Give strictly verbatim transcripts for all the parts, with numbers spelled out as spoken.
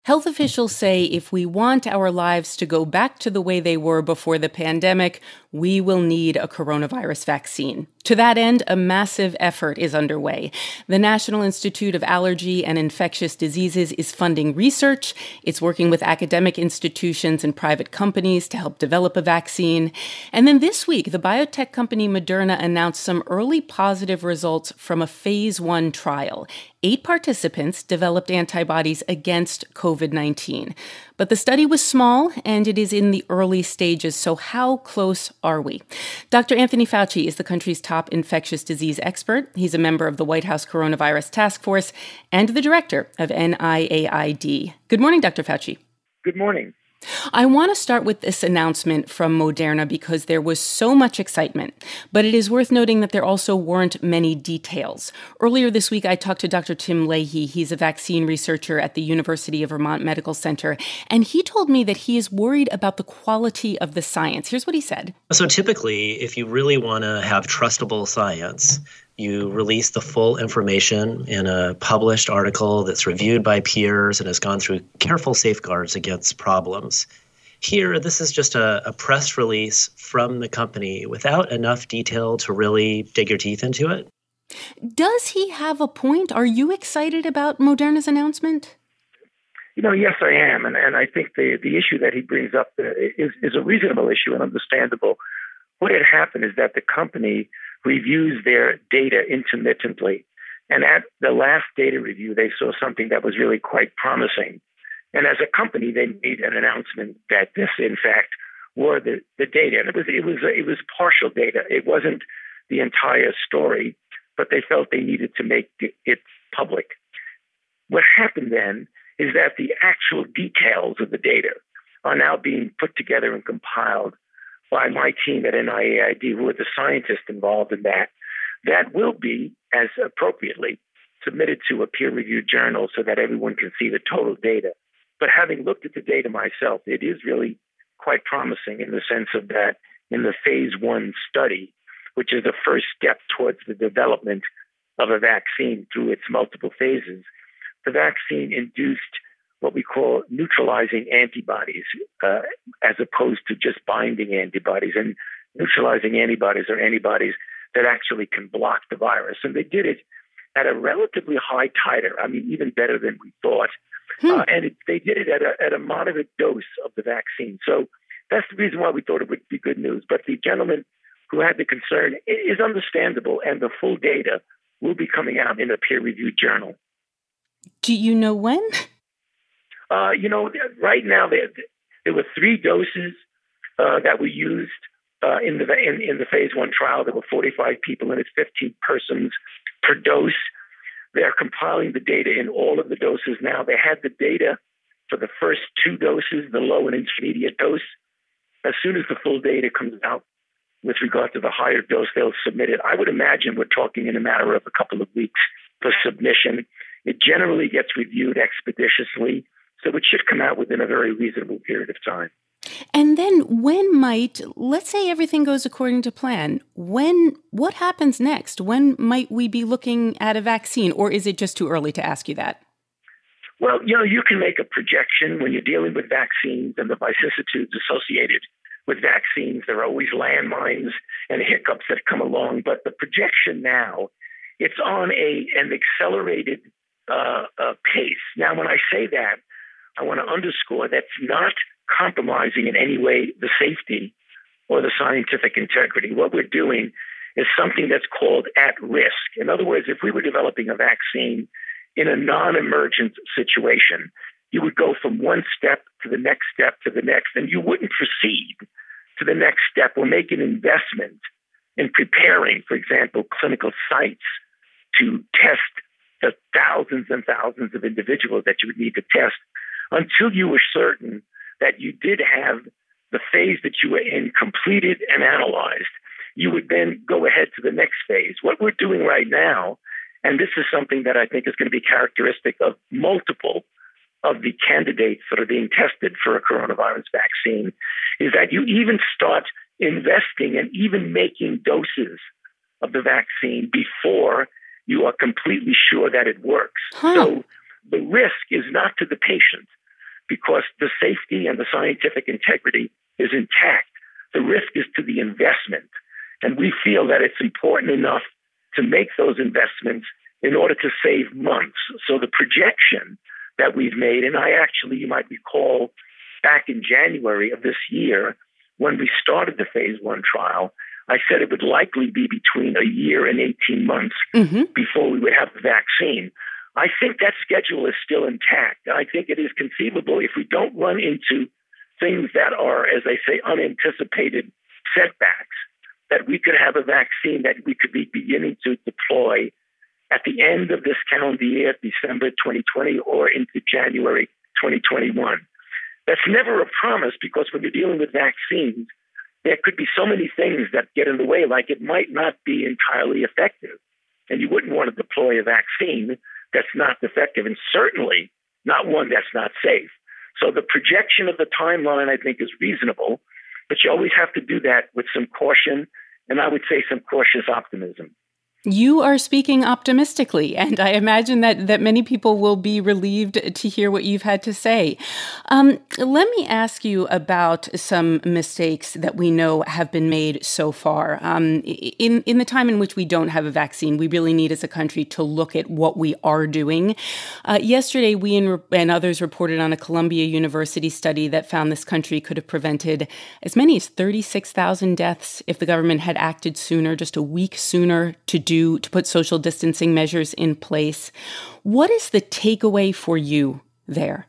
Health officials say if we want our lives to go back to the way they were before the pandemic, we will need a coronavirus vaccine. To that end, a massive effort is underway. The National Institute of Allergy and Infectious Diseases is funding research. It's working with academic institutions and private companies to help develop a vaccine. And then this week, the biotech company Moderna announced some early positive results from a phase one trial. Eight participants developed antibodies against COVID nineteen. But the study was small, and it is in the early stages, so how close are we? Doctor Anthony Fauci is the country's top infectious disease expert. He's a member of the White House Coronavirus Task Force and the director of N I A I D. Good morning, Doctor Fauci. Good morning. I want to start with this announcement from Moderna because there was so much excitement, but it is worth noting that there also weren't many details. Earlier this week, I talked to Doctor Tim Leahy. He's a vaccine researcher at the University of Vermont Medical Center, and he told me that he is worried about the quality of the science. Here's what he said. So typically, if you really want to have trustable science, you release the full information in a published article that's reviewed by peers and has gone through careful safeguards against problems. Here, this is just a, a press release from the company without enough detail to really dig your teeth into it. Does he have a point? Are you excited about Moderna's announcement? You know, yes, I am. And, and I think the, the issue that he brings up is, is a reasonable issue and understandable. What had happened is that the company reviews their data intermittently. And at the last data review, they saw something that was really quite promising. And as a company, they made an announcement that this, in fact, were the, the data. And it was, it was, it was partial data. It wasn't the entire story, but they felt they needed to make it public. What happened then is that the actual details of the data are now being put together and compiled by my team at N I A I D, who are the scientists involved in that. That will be, as appropriately, submitted to a peer-reviewed journal so that everyone can see the total data. But having looked at the data myself, it is really quite promising in the sense of that in the phase one study, which is the first step towards the development of a vaccine through its multiple phases, the vaccine induced what we call neutralizing antibodies, uh, as opposed to just binding antibodies. And neutralizing antibodies are antibodies that actually can block the virus. And they did it at a relatively high titer, I mean, even better than we thought. Hmm. Uh, and it, they did it at a, at a moderate dose of the vaccine. So that's the reason why we thought it would be good news. But the gentleman who had the concern is understandable, and the full data will be coming out in a peer-reviewed journal. Do you know when? Uh, you know, right now there, there were three doses uh, that were used uh, in the in, in the phase one trial. There were forty-five people, and it's fifteen persons per dose. They're compiling the data in all of the doses now. They had the data for the first two doses, the low and intermediate dose. As soon as the full data comes out with regard to the higher dose, they'll submit it. I would imagine we're talking in a matter of a couple of weeks for submission. It generally gets reviewed expeditiously, so it should come out within a very reasonable period of time. And then when might, let's say everything goes according to plan, when, what happens next? When might we be looking at a vaccine, or is it just too early to ask you that? Well, you know, you can make a projection when you're dealing with vaccines and the vicissitudes associated with vaccines. There are always landmines and hiccups that come along, but the projection now, it's on a an accelerated uh, uh, pace. Now, when I say that, I want to underscore that's not compromising in any way the safety or the scientific integrity. What we're doing is something that's called at risk. In other words, if we were developing a vaccine in a non-emergent situation, you would go from one step to the next step to the next, and you wouldn't proceed to the next step or make an investment in preparing, for example, clinical sites to test the thousands and thousands of individuals that you would need to test until you were certain that you did have the phase that you were in completed and analyzed. You would then go ahead to the next phase. What we're doing right now, and this is something that I think is going to be characteristic of multiple of the candidates that are being tested for a coronavirus vaccine, is that you even start investing and even making doses of the vaccine before you are completely sure that it works. Huh. So the risk is not to the patient. because the safety and the scientific integrity is intact. The risk is to the investment. And we feel that it's important enough to make those investments in order to save months. So the projection that we've made, and I actually, you might recall, back in January of this year, when we started the phase one trial, I said it would likely be between a year and eighteen months mm-hmm. before we would have the vaccine. I think that schedule is still intact. I think it is conceivable if we don't run into things that are, as I say, unanticipated setbacks, that we could have a vaccine that we could be beginning to deploy at the end of this calendar year, December twenty twenty, or into January twenty twenty-one. That's never a promise, because when you're dealing with vaccines, there could be so many things that get in the way, like it might not be entirely effective. And you wouldn't want to deploy a vaccine that's not effective, and certainly not one that's not safe. So the projection of the timeline, I think, is reasonable, but you always have to do that with some caution, and I would say some cautious optimism. You are speaking optimistically, and I imagine that, that many people will be relieved to hear what you've had to say. Um, let me ask you about some mistakes that we know have been made so far. Um, in, in the time in which we don't have a vaccine, we really need as a country to look at what we are doing. Uh, yesterday, we and, and others reported on a Columbia University study that found this country could have prevented as many as thirty-six thousand deaths if the government had acted sooner, just a week sooner, to do Do, to put social distancing measures in place. What is the takeaway for you there?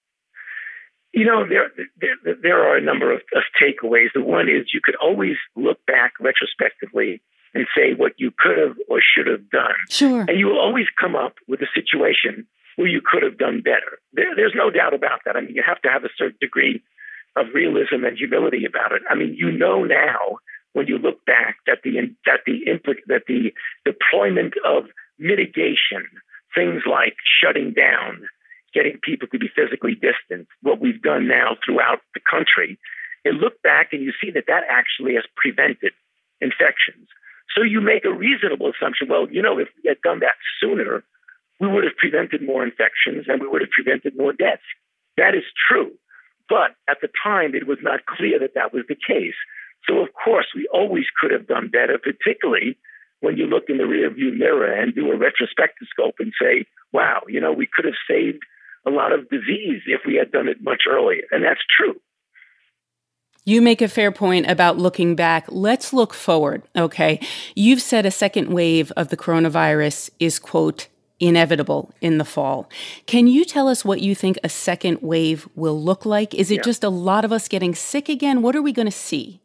You know, there there, there are a number of, of takeaways. The one is you could always look back retrospectively and say what you could have or should have done. Sure. And you will always come up with a situation where you could have done better. There, there's no doubt about that. I mean, you have to have a certain degree of realism and humility about it. I mean, you know now, when you look back, that the that the that the deployment of mitigation, things like shutting down, getting people to be physically distant, what we've done now throughout the country, you look back and you see that that actually has prevented infections. So you make a reasonable assumption. Well, you know, if we had done that sooner, we would have prevented more infections and we would have prevented more deaths. That is true, but at the time it was not clear that that was the case. So, of course, we always could have done better, particularly when you look in the rearview mirror and do a retrospectoscope and say, wow, you know, we could have saved a lot of disease if we had done it much earlier. And that's true. You make a fair point about looking back. Let's look forward, okay? You've said a second wave of the coronavirus is, quote, inevitable in the fall. Can you tell us what you think a second wave will look like? Is it yeah. just a lot of us getting sick again? What are we going to see?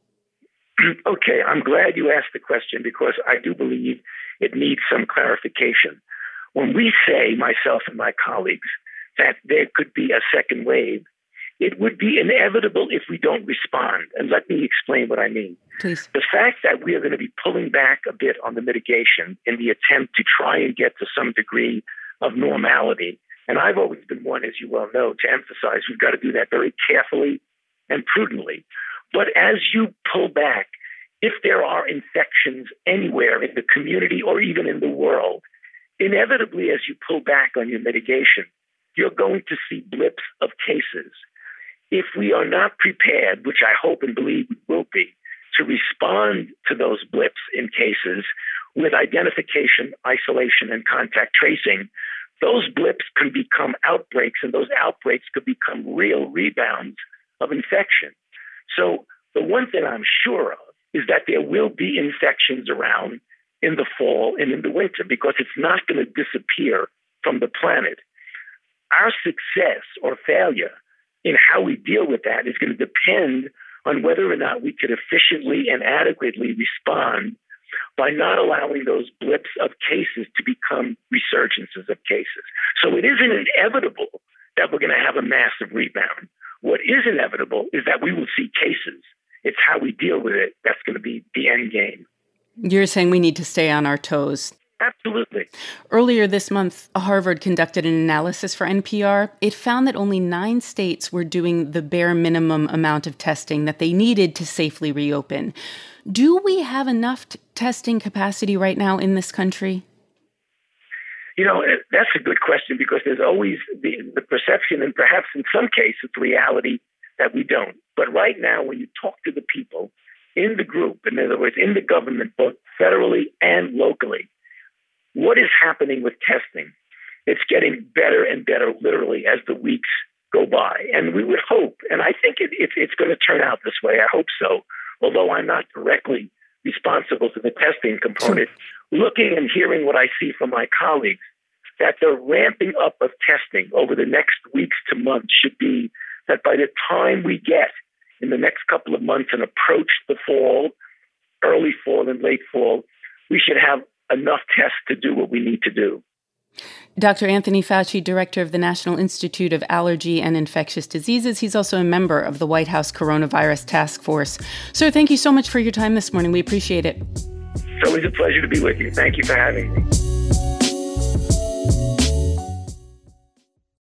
Okay, I'm glad you asked the question, because I do believe it needs some clarification. When we say, myself and my colleagues, that there could be a second wave, it would be inevitable if we don't respond. And let me explain what I mean. Please. The fact that we are going to be pulling back a bit on the mitigation in the attempt to try and get to some degree of normality, and I've always been one, as you well know, to emphasize we've got to do that very carefully and prudently. But as you pull back, if there are infections anywhere in the community or even in the world, inevitably as you pull back on your mitigation, you're going to see blips of cases. If we are not prepared, which I hope and believe we will be, to respond to those blips in cases with identification, isolation, and contact tracing, those blips can become outbreaks, and those outbreaks could become real rebounds of infection. So the one thing I'm sure of is that there will be infections around in the fall and in the winter, because it's not going to disappear from the planet. Our success or failure in how we deal with that is going to depend on whether or not we could efficiently and adequately respond by not allowing those blips of cases to become resurgences of cases. So it isn't inevitable that we're going to have a massive rebound. What is inevitable is that we will see cases. It's how we deal with it that's going to be the end game. You're saying we need to stay on our toes. Absolutely. Earlier this month, Harvard conducted an analysis for N P R. It found that only nine states were doing the bare minimum amount of testing that they needed to safely reopen. Do we have enough t- testing capacity right now in this country? You know, that's a good question because there's always the, the perception, and perhaps in some cases, reality that we don't. But right now, when you talk to the people in the group, in other words, in the government, both federally and locally, what is happening with testing? It's getting better and better, literally, as the weeks go by. And we would hope, and I think it, it, it's going to turn out this way. I hope so, although I'm not directly responsible for the testing component. Looking and hearing what I see from my colleagues, that the ramping up of testing over the next weeks to months should be that by the time we get in the next couple of months and approach the fall, early fall and late fall, we should have enough tests to do what we need to do. Doctor Anthony Fauci, director of the National Institute of Allergy and Infectious Diseases. He's also a member of the White House Coronavirus Task Force. Sir, thank you so much for your time this morning. We appreciate it. It's always a pleasure to be with you. Thank you for having me.